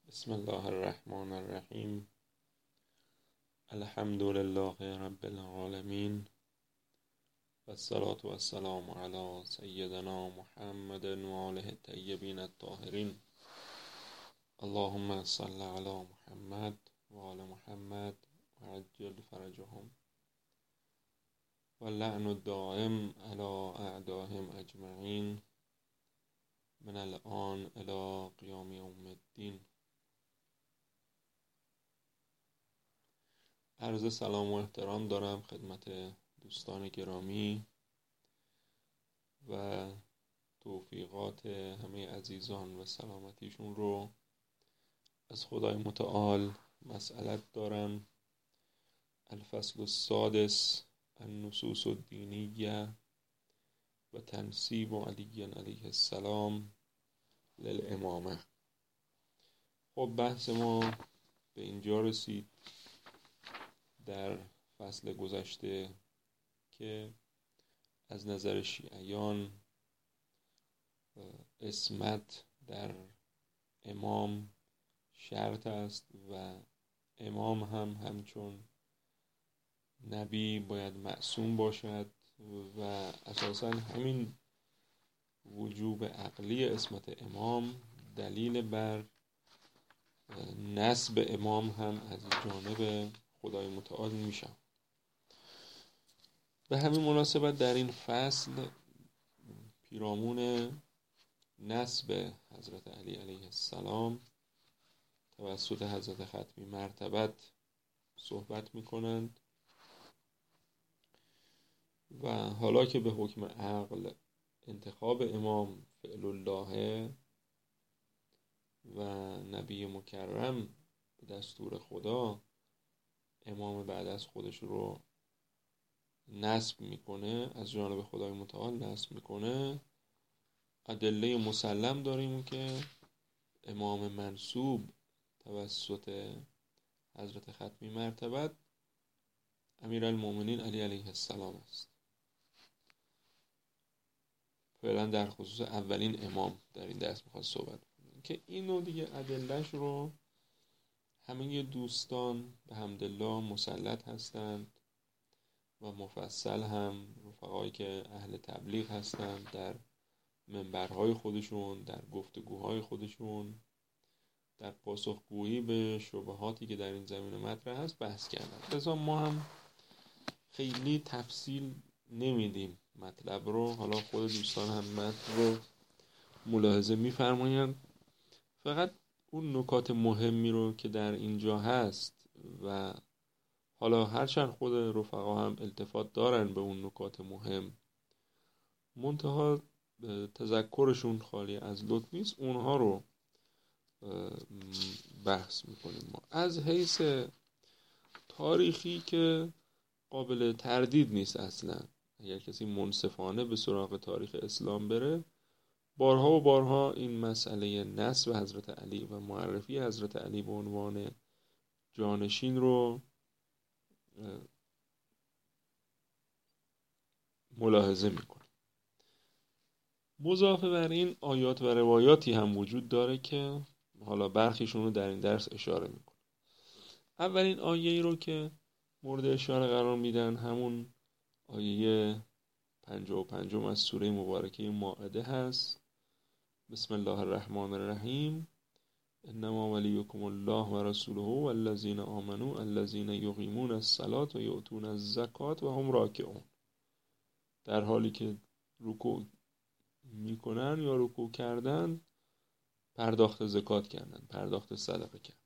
بسم الله الرحمن الرحیم. الحمد لله رب العالمین و الصلاة و السلام علی سیدنا محمد و آله الطیبین الطاهرین. اللهم صل علی محمد و آل محمد و عجل فرجهم و لعن الدائم علی اعدائهم اجمعین من الآن الی قیام یوم الدین. عرض سلام و احترام دارم خدمت دوستان گرامی و توفیقات همه عزیزان و سلامتیشون رو از خدای متعال مسئلت دارم. الفصل السادس النصوص الدینیه و تنسیب علی علیه السلام للامامه. خب بحث ما به اینجا رسید در فصل گذشته که از نظر شیعیان عصمت در امام شرط است و امام هم همچون نبی باید معصوم باشد و اساساً همین وجوب عقلی عصمت امام دلیل بر نسب امام هم از جانب خدای متعال میشم. به همین مناسبت در این فصل پیرامون نسب حضرت علی علیه السلام توسط حضرت ختمی مرتبت صحبت میکنند و حالا که به حکم عقل انتخاب امام فعل الله و نبی مکرم به دستور خدا امام بعد از خودش رو نسب میکنه، از جانب خدای متعال نسب میکنه، ادله مسلم داریم که امام منصوب توسط حضرت ختمی مرتبت امیرالمومنین علی علیه السلام است. فعلا در خصوص اولین امام در این درس میخواد صحبت کنیم که اینو دیگه ادلهش رو همه دوستان به حمدالله مسلط هستند و مفصل هم رفقایی که اهل تبلیغ هستند در منبرهای خودشون، در گفتگوهای خودشون، در پاسخگویی به شبهاتی که در این زمینه مطرح هست بحث کردن. لذا ما هم خیلی تفصیل نمیدیم مطلب رو، حالا خود دوستان هم مطلب رو ملاحظه میفرمایند. فقط اون نکات مهمی رو که در اینجا هست و حالا هرچند خود رفقا هم التفات دارن به اون نکات مهم، منتها تذکرشون خالی از لطف نیست، اونها رو بحث میکنیم. ما از حیث تاریخی که قابل تردید نیست اصلا، اگر کسی منصفانه به سراغ تاریخ اسلام بره، بارها و بارها این مسئله نسب حضرت علی و معرفی حضرت علی به عنوان جانشین رو ملاحظه میکنه. مضافه بر این آیات و روایاتی هم وجود داره که حالا برخیشون رو در این درس اشاره میکنه. اولین آیه‌ای رو که مورد اشاره قرار میدن همون آیه 55 از سوره مبارکه مائده هست. بسم الله الرحمن الرحیم. انما ولیکم الله و رسوله و الذین آمنوا الذین یقیمون الصلاة و یؤتون الزکات و هم راکعون. در حالی که رکوع میکنن یا رکوع کردن پرداخت زکات کردن، پرداخت صدقه کردن.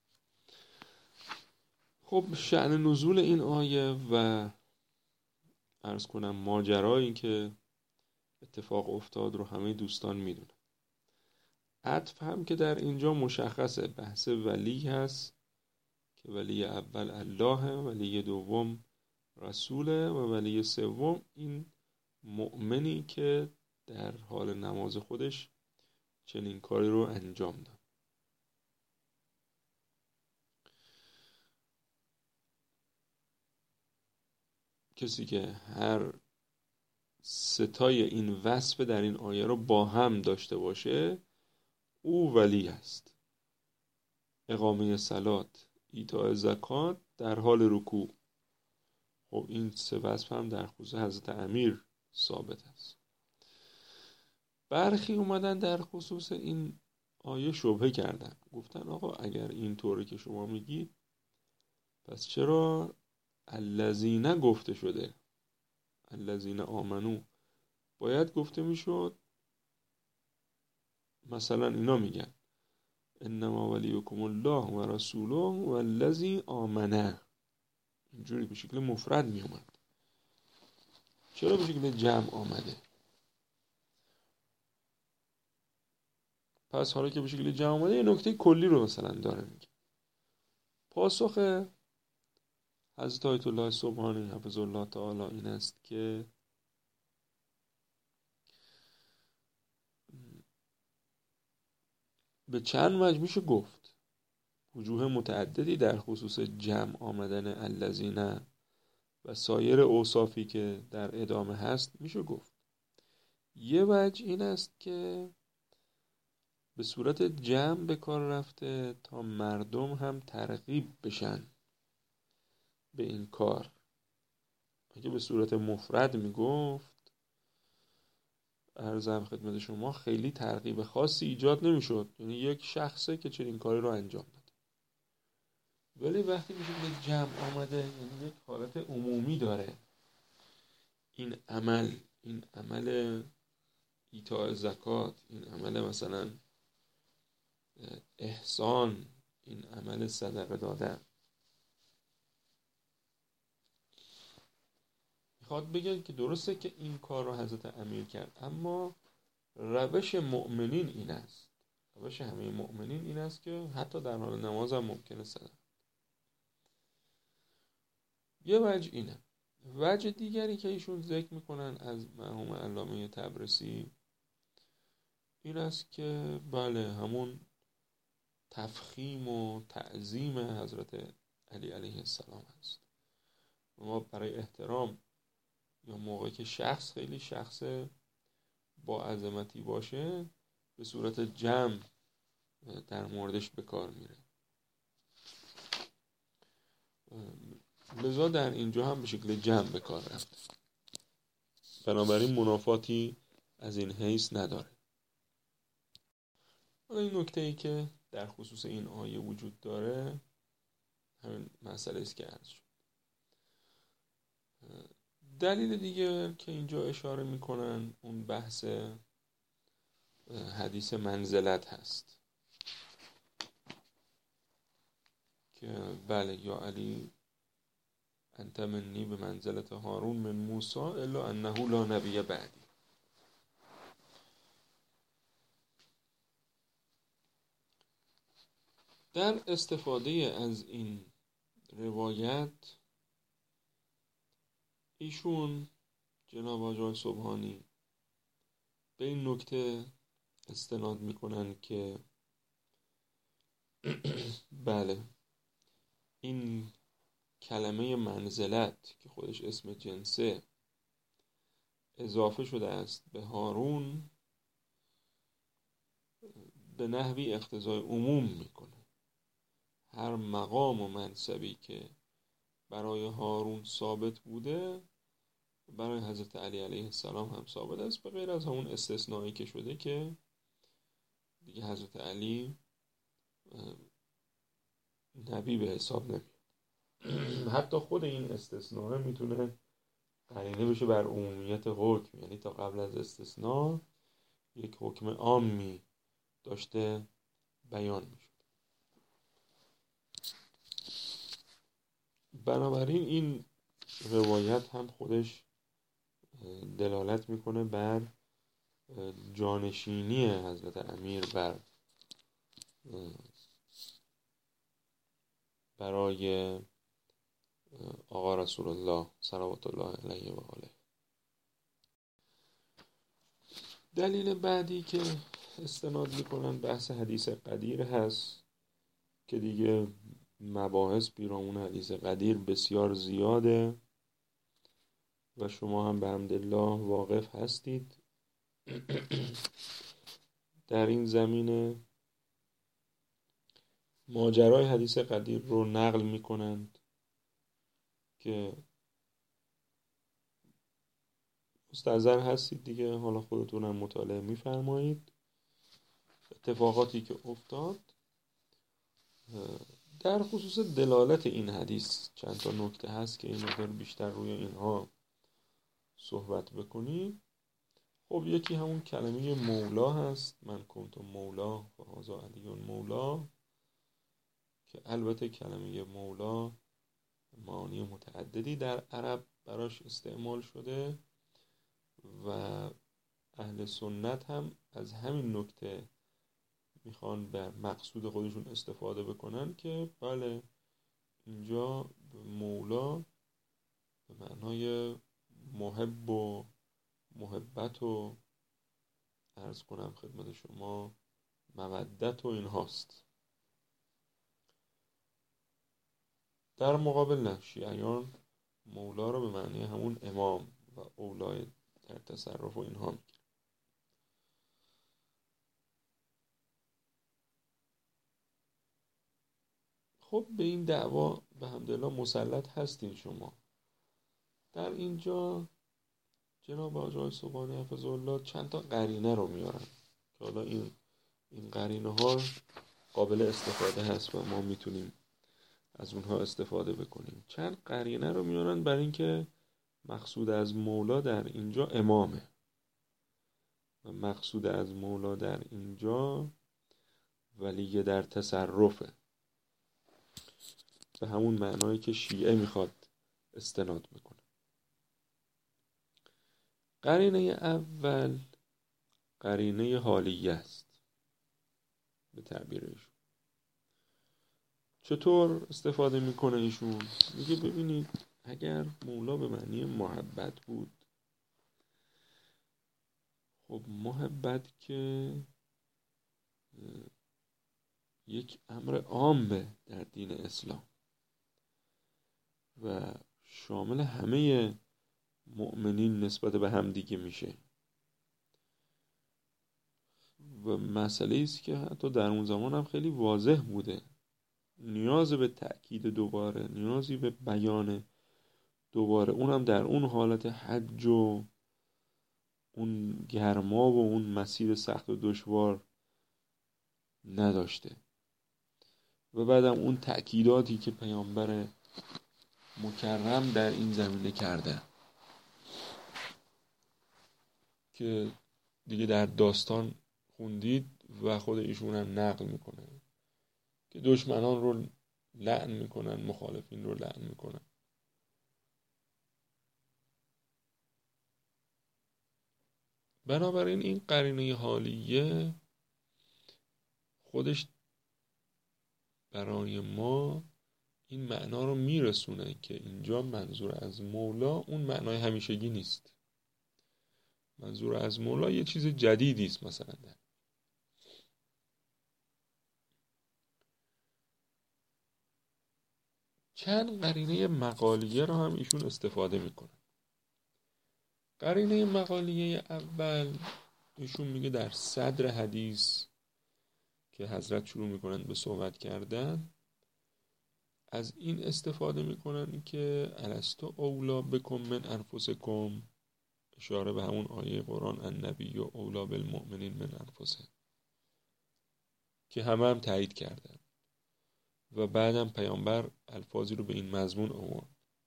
خب شأن نزول این آیه و عرض کنم ماجرایی که اتفاق افتاد رو همه دوستان میدونن. عطف هم که در اینجا مشخصه، بحث ولی هست که ولی اول الله، ولی دوم رسوله و ولی سوم این مؤمنی که در حال نماز خودش چنین کاری رو انجام داد. کسی که هر ستای این وصف در این آیه رو با هم داشته باشه او ولی است. اقامه صلات، ایتاء زکات، در حال رکوع. خب این سه وصف هم در خصوص حضرت امیر ثابت است. برخی اومدن در خصوص این آیه شبهه کردن، گفتن آقا اگر این طوری که شما میگید، پس چرا الذین گفته شده؟ الذین آمنو باید گفته میشد مثلا اینا میگن انما ولیکم الله و رسوله و الذی آمنه، اینجوری به شکل مفرد میومد. چرا به شکل جمع آمده؟ پس حالا که به شکل جمع آمده یه نکته کلی رو مثلا داره میگه. پاسخ حضرت آیت الله سبحانی حفظ الله تعالی این است که به چند وجه میشه گفت، وجوه متعددی در خصوص جمع آمدن الذین و سایر اوصافی که در ادامه هست میشه گفت. یه وجه این است که به صورت جمع به کار رفته تا مردم هم ترغیب بشن به این کار. اگه به صورت مفرد میگفت، عرضم خدمت شما، خیلی ترغیب خاصی ایجاد نمیشد، یعنی یک شخصه که چنین کاری رو انجام داد. ولی وقتی میشه به جمع آمده، یعنی یک حالت عمومی داره این عمل ایتاء زکات، این عمل مثلا احسان، این عمل صدقه دادن. میخواد بگه که درسته که این کار رو حضرت امیر کرد، اما روش مؤمنین این است، روش همه مؤمنین این است که حتی در حال نماز هم ممکنه صدقه. یه وجه اینه. وجه دیگری که ایشون ذکر میکنن از مرحوم علامه طبرسی این است که بله همون تفخیم و تعظیم حضرت علی علیه السلام است. ما برای احترام یا موقعی که شخص خیلی شخص با عظمتی باشه به صورت جمع در موردش به کار میره. لذا در اینجا هم به شکل جمع به کار رفته، بنابراین منافاتی از این حیث نداره. حالا این نکته ای که در خصوص این آیه وجود داره همین مسئله است که عرض شد. دلیل دیگه که اینجا اشاره میکنن اون بحث حدیث منزلت هست که بله یا علی انت منی به منزلت هارون من موسی الا انه لا نبی بعدی. در استفاده از این روایت ایشون جناب آقای سبحانی به این نکته استناد میکنن که بله این کلمه منزلت که خودش اسم جنسه اضافه شده است به هارون به نحوی اقتضای عموم میکنه. هر مقام و منصبی که برای هارون ثابت بوده برای حضرت علی علیه السلام هم ثابت است، به غیر از همون استثنایی که شده که دیگه حضرت علی نبی به حساب نمیاد. حتی خود این استثناء میتونه قرینه بشه بر عمومیت حکم، یعنی تا قبل از استثناء یک حکم عامی داشته بیان میشه. بنابراین این روایت هم خودش دلالت میکنه بر جانشینی حضرت امیر برای آقا رسول الله صلوات الله علیه و آله. دلیل بعدی که استناد میکنن بحث حدیث قدیر هست که دیگه مباحث پیرامون حدیث قدیر بسیار زیاده و شما هم به حمدالله واقف هستید در این زمینه. ماجرای حدیث قدیر رو نقل میکنند که مستحضر هستید دیگه، حالا خودتونم مطالعه میفرمایید. اتفاقاتی که افتاد در خصوص دلالت این حدیث چند تا نکته هست که این مقدار بیشتر روی اینها صحبت بکنیم. خب یکی همون کلمه مولا هست، من کنت مولا و هذا علی مولا، که البته کلمه مولا معانی متعددی در عرب براش استعمال شده و اهل سنت هم از همین نکته میخوان بر مقصود خودشون استفاده بکنن که بله اینجا مولا به معنای محب و محبت و عرض کنم خدمت شما مودت و این هاست. در مقابل نه، شیعیان مولا رو به معنی همون امام و اولای در تصرف و اینها میگن. خب به این دعوا به حمدالله مسلط هستین شما. در اینجا جناب آقای صبحانی حفظه الله چند تا قرینه رو میارن که حالا این قرینه ها قابل استفاده هست و ما میتونیم از اونها استفاده بکنیم. چند قرینه رو میارن برای اینکه مقصود از مولا در اینجا امامه و مقصود از مولا در اینجا ولی در تصرفه، به همون معنایی که شیعه میخواد استناد بکنه. قرینه اول قرینه حالیه است به تعبیر ایشون. چطور استفاده میکنه ایشون؟ میگه ببینید اگر مولا به معنی محبت بود، خب محبت که یک امر عامه در دین اسلام و شامل همه مؤمنین نسبت به هم دیگه میشه و مسئله ایست که حتی در اون زمان هم خیلی واضح بوده، نیاز به تأکید دوباره، نیازی به بیان دوباره، اونم در اون حالت حج و اون گرما و اون مسیر سخت و دشوار نداشته. و بعدم اون تأکیداتی که پیامبر مکرم در این زمینه کرده که دیگه در داستان خوندید و خود ایشون هم نقل میکنه که دشمنان رو لعن میکنن، مخالفین رو لعن میکنن. بنابراین این قرینه حالیه خودش برای ما این معنا رو میرسونه که اینجا منظور از مولا اون معنای همیشگی نیست. منظور از مولا یه چیز جدیدی است. مثلا چند قرینه مقالیه رو هم ایشون استفاده میکنه. قرینه مقالیه اول ایشون میگه در صدر حدیث که حضرت شروع میکنن به صحبت کردن از این استفاده میکنن که الستو اولا بکم من انفسکم، اشاره به همون آیه قرآن النبی و اولا بالمؤمنین من انفسه که هم تایید کردن و بعدم پیامبر الفاظی رو به این مضمون آورد.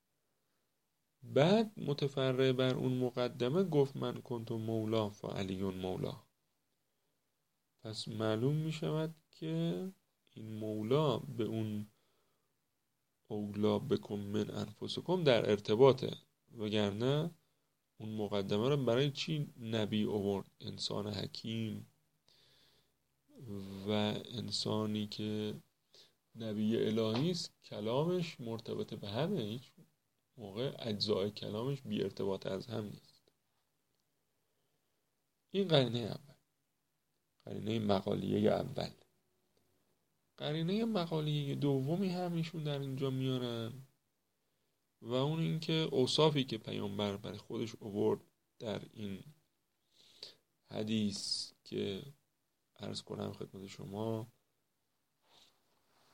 بعد متفرع بر اون مقدمه گفت من کنت مولا فعلی مولا. پس معلوم می شود که این مولا به اون اولا بکم من انفسکم در ارتباطه، وگرنه اون مقدمه رو برای چی نبی آورد؟ انسان حکیم و انسانی که نبی الهی است کلامش مرتبط به همه، هیچ موقع اجزای کلامش بی ارتباط از هم نیست. این قرینه اول، قرینه مقالیه اول. قرینه مقالیه دومی هم ایشون در اینجا میارن و اون این که اوصافی که پیامبر برای خودش آورد در این حدیث که عرض کنم خدمت شما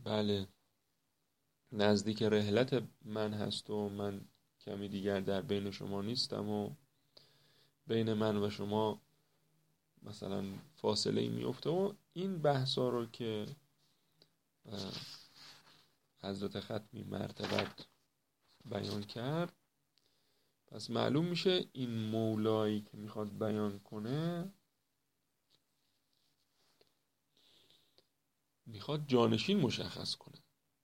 بله نزدیک رحلت من هست و من کمی دیگر در بین شما نیستم و بین من و شما مثلا فاصله ای میفته و این بحثا رو که حضرت ختمی مرتبت بیان کرد، پس معلوم میشه این مولایی که میخواد بیان کنه میخواد جانشین مشخص کنه،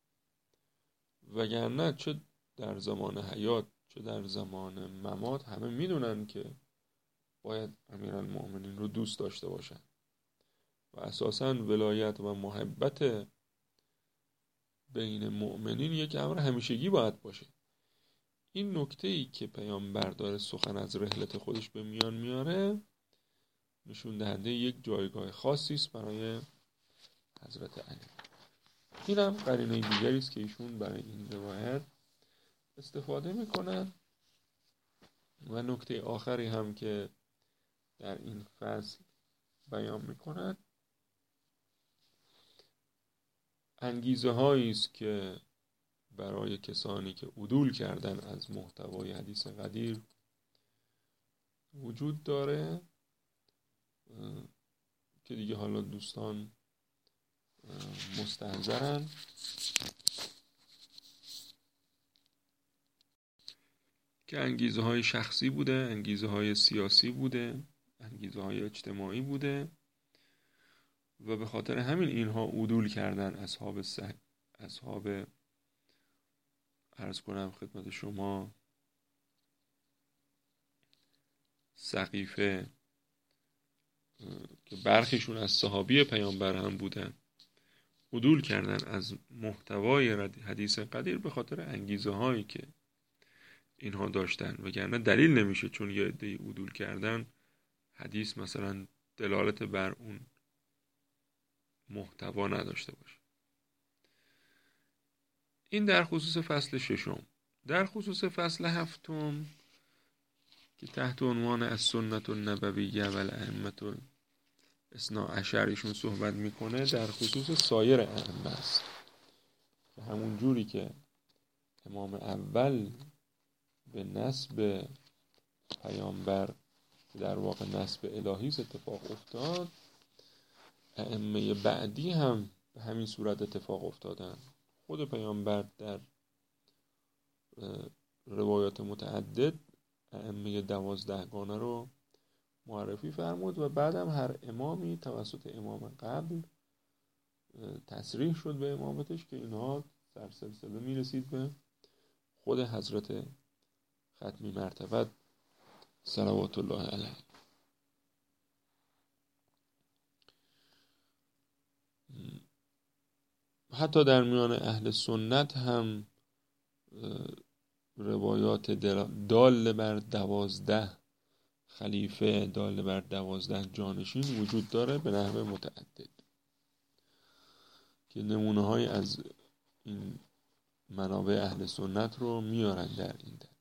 وگرنه چه در زمان حیات چه در زمان ممات همه میدونن که باید امیرالمؤمنین رو دوست داشته باشن و اساساً ولایت و محبت بین مؤمنین یک امر همیشگی باید باشه. این نکته‌ای که پیامبر داره سخن از رحلت خودش به میان میاره نشون دهنده یک جایگاه خاصی است برای حضرت علی. این هم قرینه دیگری است که ایشون برای این روایت استفاده میکنن. و نکته آخری هم که در این فصل بیان میکنن انگیزه هایی است که برای کسانی که عدول کردن از محتوای حدیث قدیر وجود داره که دیگه حالا دوستان مستحضرن که انگیزه های شخصی بوده، انگیزه های سیاسی بوده، انگیزه های اجتماعی بوده و به خاطر همین اینها عدول کردن اصحاب عرض کنم خدمت شما سقیفه که برخیشون از صحابی پیامبر هم بودن عدول کردن از محتوای حدیث قدیر به خاطر انگیزه هایی که اینها داشتن، وگرنه دلیل نمیشه چون یه عده عدول کردن حدیث مثلا دلالت بر اون محتوا نداشته باشه. این در خصوص فصل ششم. در خصوص فصل هفتم که تحت عنوان السنة النبویه و الائمة الاثنا عشر ایشون صحبت میکنه در خصوص سایر ائمه است که همون جوری که امام اول به نسب پیامبر در واقع نسب الهی اتفاق افتاد، ائمه بعدی هم به همین صورت اتفاق افتادن. خود پیامبر در روایات متعدد ائمه 12 گانه رو معرفی فرمود و بعدم هر امامی توسط امام قبل تصریح شد به امامتش که اینها در سلسله میرسید به خود حضرت ختمی مرتبت صلوات الله علیه. حتی در میان اهل سنت هم روایات دال بر 12 خلیفه، دال بر 12 جانشین وجود داره به نحو متعدد که نمونه های از این منابع اهل سنت رو میارن در این درس.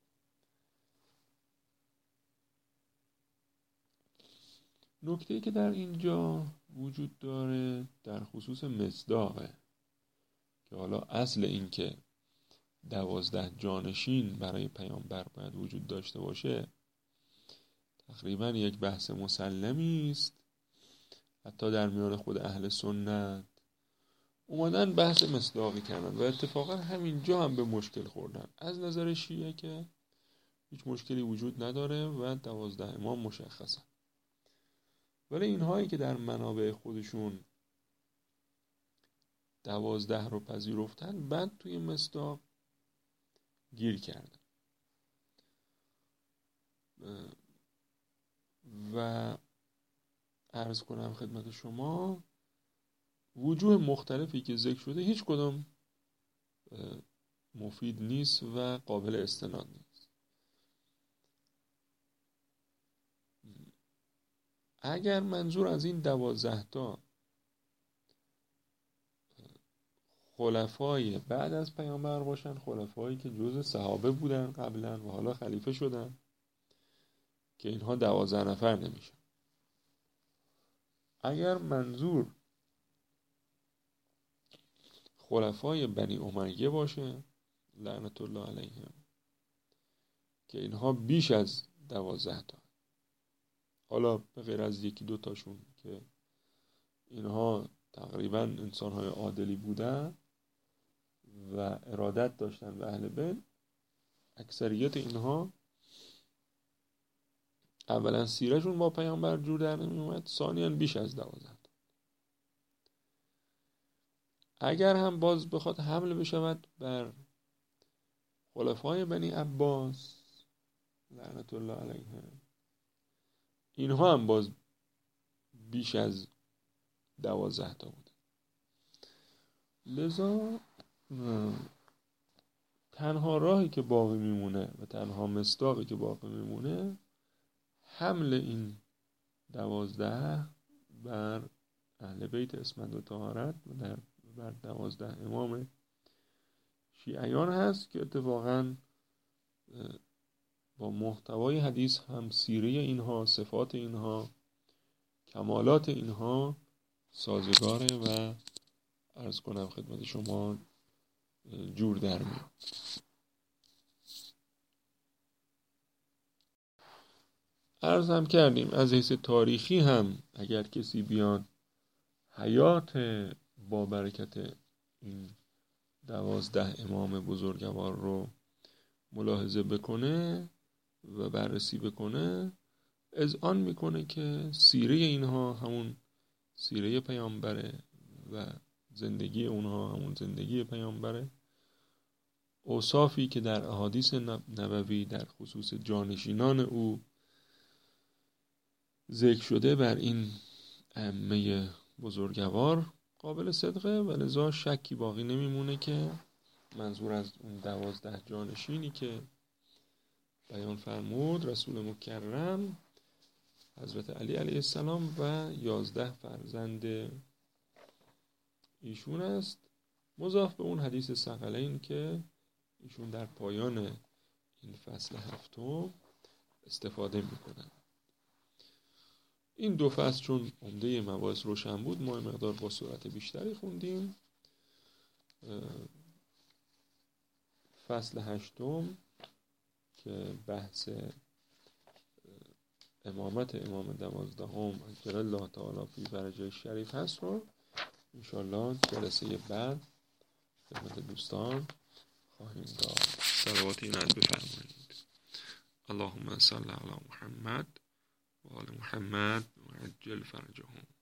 نکته‌ای که در اینجا وجود داره در خصوص مصداقه که حالا اصل این که 12 جانشین برای پیامبر باید وجود داشته باشه تقریبا یک بحث مسلمی است. حتی در میان خود اهل سنت اومدن بحث مصداقی کردن و اتفاقا همینجا هم به مشکل خوردن. از نظر شیعه که هیچ مشکلی وجود نداره و 12 امام مشخصن، ولی اینهایی که در منابع خودشون 12 رو پذیرفتن بعد توی مصداق گیر کردن و عرض کنم خدمت شما وجوه مختلفی که ذکر شده هیچ کدام مفید نیست و قابل استناد نیست. اگر منظور از این 12 تا خلفای بعد از پیامبر باشن، خلفایی که جزء صحابه بودن قبلا و حالا خلیفه شدن که اینها 12 نفر نمیشن. اگر منظور خلفای بنی امیه باشه لعنت الله علیهم که اینها بیش از 12 تا، حالا به غیر از یکی دو تاشون که اینها تقریبا انسان‌های عادلی بودن و ارادت داشتن به اهل بیت، اکثریت اینها اولا سیرشون با پیامبر جور در نمی اومد، ثانیاً بیش از 12. اگر هم باز بخواد حمل بشود بر خلفای بنی عباس لعنت الله علیهم، اینها هم باز بیش از 12 تا بود. لذا تنها راهی که باقی میمونه و تنها مصداقی که باقی میمونه حمل این 12 بر اهل بیت عصمت و طهارت و بر 12 امام شیعیان هست که اتفاقاً با محتوای حدیث هم سیره اینها، صفات اینها، کمالات اینها سازگاره و عرض کنم خدمت شما جور در میاد. عرض هم کردیم از حیث تاریخی هم اگر کسی بیان حیات با برکت این 12 امام بزرگوار رو ملاحظه بکنه و بررسی بکنه، اذعان میکنه که سیره اینها همون سیره پیامبره و زندگی اونها همون زندگی پیامبره. اوصافی که در احادیث نبوی در خصوص جانشینان او ذکر شده بر این ائمه بزرگوار قابل صدقه و لذا شکی باقی نمیمونه که منظور از اون 12 جانشینی که بیان فرمود رسول مکرم حضرت علی علیه السلام و 11 فرزند ایشون است، مضاف به اون حدیث ثقلین که ایشون در پایان این فصل هفتم استفاده میکنن. این دو فصل چون عمده مباحث روشن بود ما مقدار با سرعت بیشتری خوندیم. فصل هشتم که بحث امامت امام 12 عجل الله تعالی فی فرجه شریف هست رو انشالله جلسه بعد خدمت دوستان خواهیم داد. صلوات اینت بفرمایید. اللهم صل علی محمد و آل محمد و عجل فرجهم.